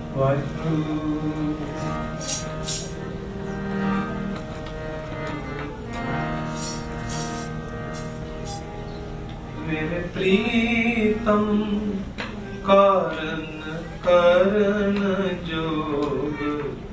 ਵਾਹਿਗੁਰੂ। ਮੇਰੇ ਪ੍ਰੀਤਮ ਕਾਰਨ ਕਰਨ ਜੋਗ,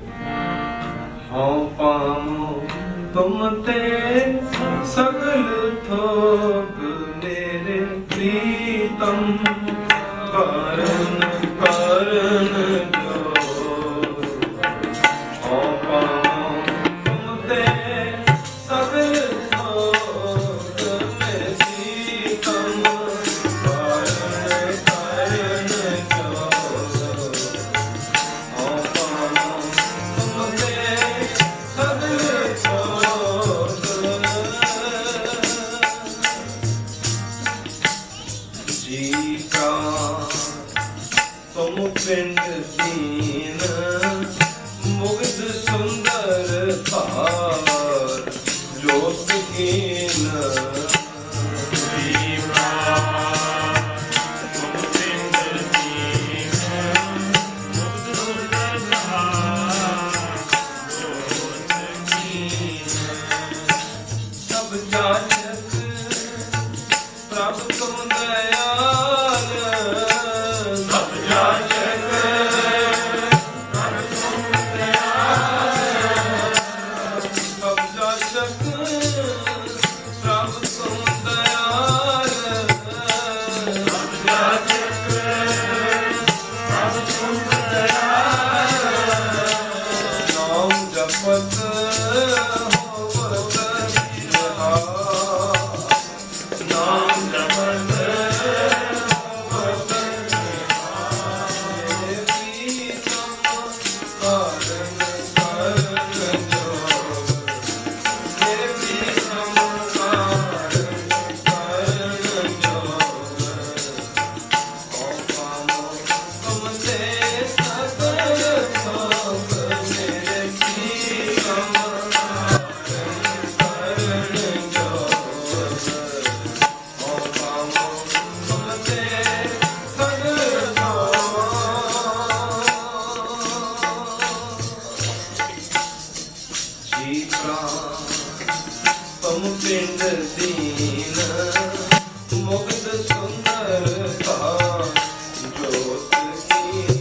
ਹਉ ਪਾਮੋ ਤੁਮ ਤੇ ਸਗਲ ਥੋਗ। ਮੇਰੇ ਪ੍ਰੀਤਮ ਕਾਰਨ ਕਰਨ ਜੋਗ, ਹਉ ਪਾਮੋ ਤੁਮ ਤੇ ਸਗਲ ਥੋਗ। ਮੇਰੇ ਪ੍ਰੀਤਮ ਕਾਰਨ ਕਰਨ ਜੋਗ, ਹਉ ਪਾਮੋ ਤੁਮ ਤੇ ਸਗਲ ਥੋਗ। ਜੀ ਪ੍ਰਾਨ ਤੁਮ ਪਿੰਡ ਦੀਨ, ਮੁਗਧ ਸੁੰਦਰ ਧਾਰ ਜੋਤ ਕੀਨ। ਜੀ ਪ੍ਰਾਨ ਤੁਮ ਪਿੰਡ ਦੀਨ, ਮੁਗਧ ਸੁੰਦਰ ਧਾਰ ਜੋਤ ਕੀਨ। ਸਭ ਜਾਚਕ ਪ੍ਰਭ ਤੁਮ ਦਇਆਲ, ਸਭ ਜਾਚਕ ਪ੍ਰਭ ਤੁਮ ਦਇਆਲ। ਸਭ ਜਾਚਕ ਪ੍ਰਭ ਤੁਮ ਦਇਆਲ, ਸਭ ਜਾਚਕ ਪ੍ਰਭ ਤੁਮ ਦਇਆਲ। ਨਾਮ ਜਪਤ ਹੋਵਤ ਨਿਹਾਲ, ਨਾਮ ਜਪਤ ਹੋਵਤ ਨਿਹਾਲ। ਮੇਰੇ ਪ੍ਰੀਤਮ ਕਾਰਨ ਕਰਨ ਜੋਗ, ਮੇਰੇ ਪ੍ਰੀਤਮ ਕਾਰਨ ਕਰਨ ਜੋਗ। ਹਉ ਪਾਮੋ ਤੁਮ ਤੇ ਸਗਲ ਥੋਗ। ਮੇਰੇ ਪ੍ਰੀਤਮ ਕਾਰਨ ਕਰਨ ਜੋਗ, ਹਉ ਪਾਮੋ ਤੁਮ ਤੇ ਸਗਲ ਥੋਗ। ਜੀ ਪ੍ਰਾਨ ਤੁਮ ਪਿੰਡ ਦੀਨ, ਮੁਗਧ ਸੁੰਦਰ ਧਾਰ ਜੋਤ ਕੀਨ।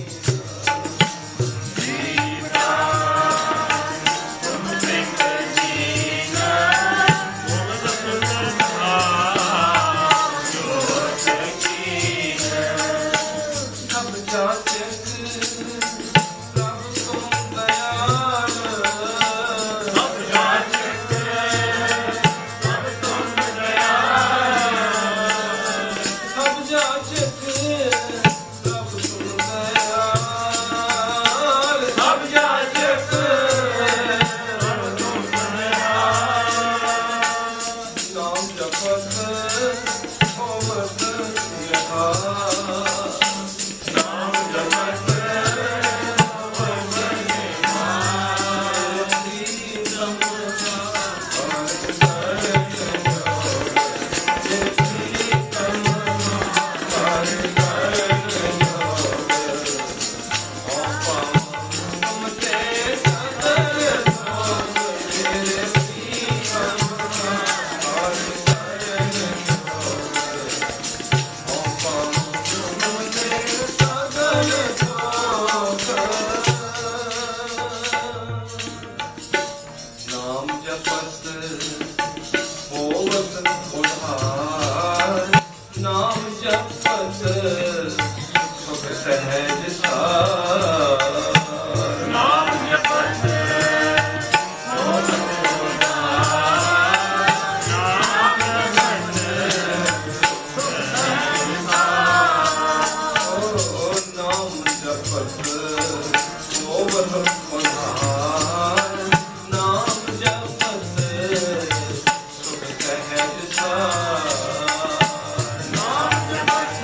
ਜੀ ਪ੍ਰਾਨ ਤੁਮ ਪਿੰਡ ਦੀਨ, ਮੁਗਧ ਸੁੰਦਰ ਧਾਰ ਜੋਤ ਕੀਨ। ਸਭ ਜਾਚਕ ਪ੍ਰਭ ਤੁਮ ਦਇਆਲ, ਸਭ ਜਾਚਕ ਪ੍ਰਭ ਤੁਮ ਦਇਆਲ। ਸਭ ਜਾਚਕ ਪ੍ਰਭ ਤੁਮ ਦਇਆਲ, ਸਭ ਜਾਚਕ ਪ੍ਰਭ ਤੁਮ ਦਇਆਲ। ਨਾਮ ਜਪਤ ਹੋਵਤ ਨਿਹਾਲ, ਨਾਮ ਜਪਤ ਹੋਵਤ ਨਿਹਾਲ। ਪ੍ਰੀਤਮ ਕਾਰਨ ਕਰਨ ਜੋਗ, ਮੇਰੇ ਪ੍ਰੀਤਮ ਕਾਰਨ ਕਰਨ ਜੋਗ। ਹਉ ਪਾਮੋ ਤੁਮ ਤੇ ਸਗਲ ਥੋਗ। ਮੇਰੇ ਪ੍ਰੀਤਮ ਕਾਰਨ ਕਰਨ ਜੋਗ, ਹਉ ਪਾਮੋ ਤੁਮ ਤੇ ਸਗਲ ਥੋਗ। ਨਾਮ ਜਪਤ ਹੋਵਤ ਉਧਾਰ, ਨਾਮ ਜਪਤ ਸੁਖ ਸਹਿਜ ਸਾਰ। ਨਾਮ ਜਪਤ ਹੋਵਤ ਉਧਾਰ, ਨਾਮ ਜਪਤ ਸੁਖ ਸਹਿਜ ਸਾਰ। ਓ ਨਾਮ ਜਪਤ ਹੋਵਤ ਉਧਾਰ, ਨਾਮ ਜਪਤ ਸੁਖ ਸਹਿਜ ਸਾਰ। ਨਾਮ ਜਪਤ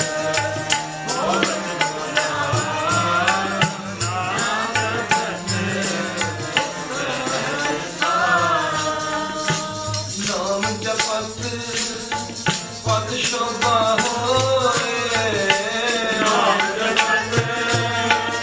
ਹੋਵਤ ਉਧਾਰ, ਨਾਮ ਜਪਤ ਸੁਖ ਸਹਿਜ ਸਾਰ। ਨਾਮ ਜਪਤ ਪਦ ਸ਼ੋਭਾ ਹੋਏ, ਨਾਮ ਜਪਤ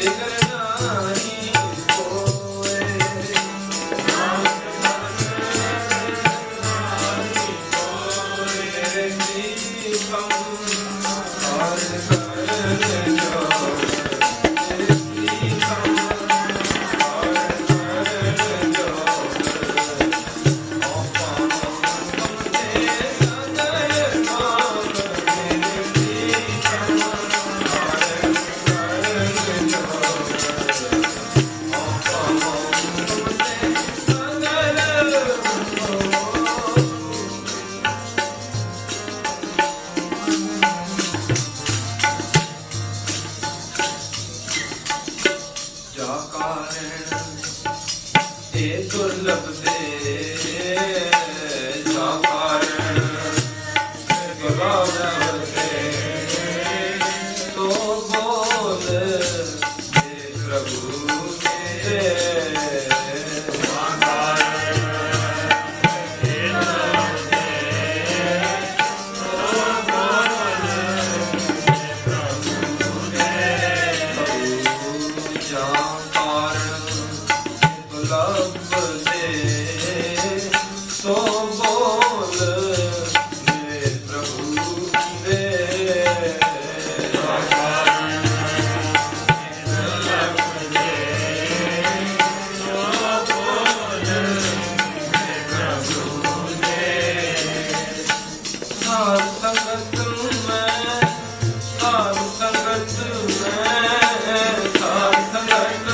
ਸੰਗਤ ਮੈਂ ਸਾਧ ਸੰਗਤ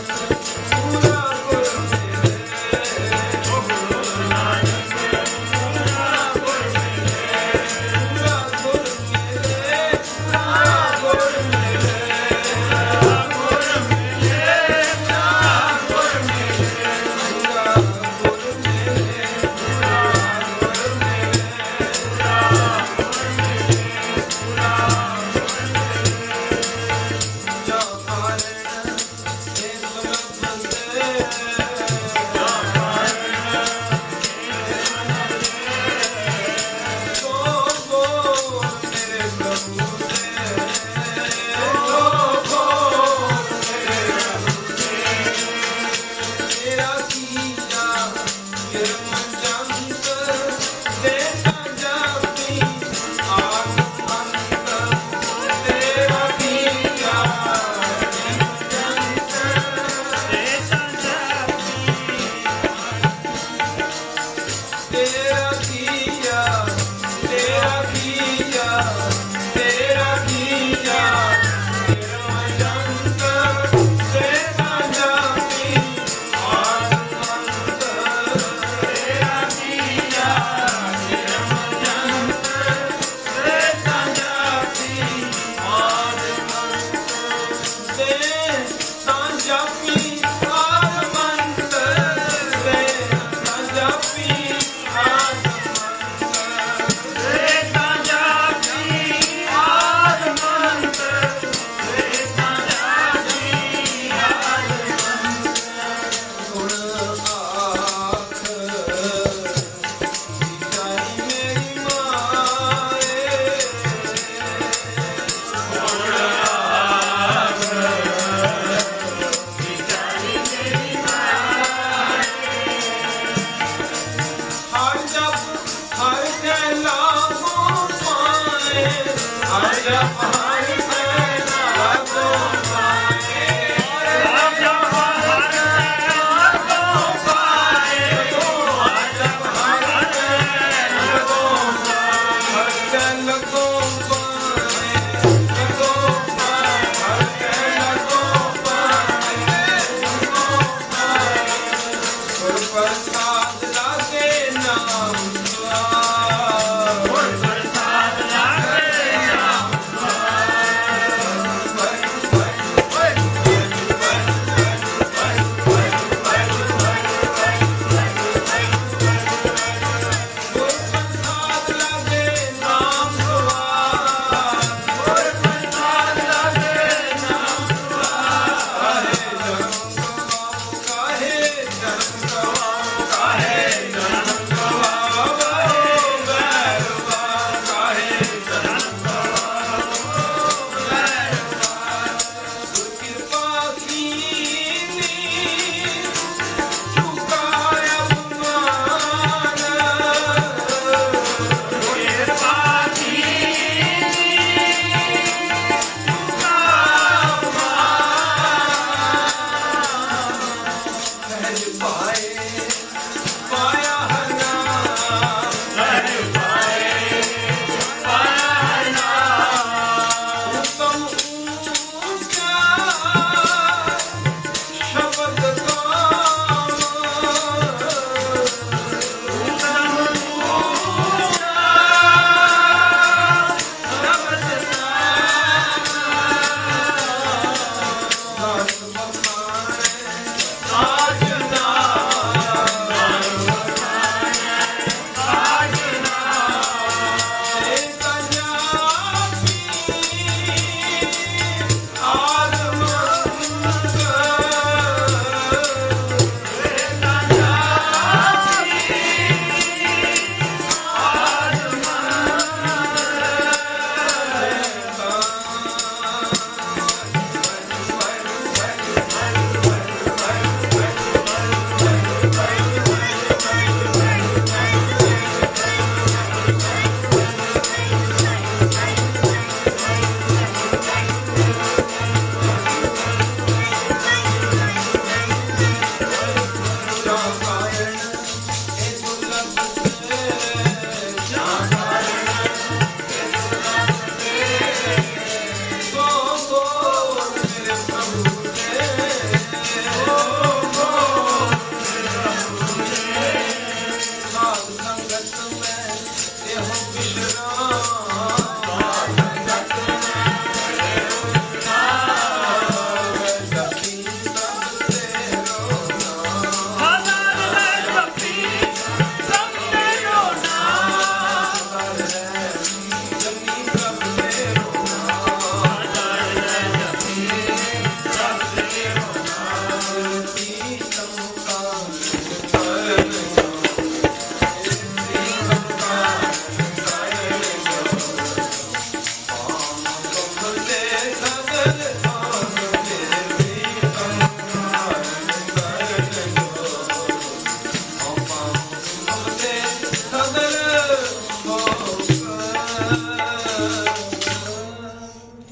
Bye.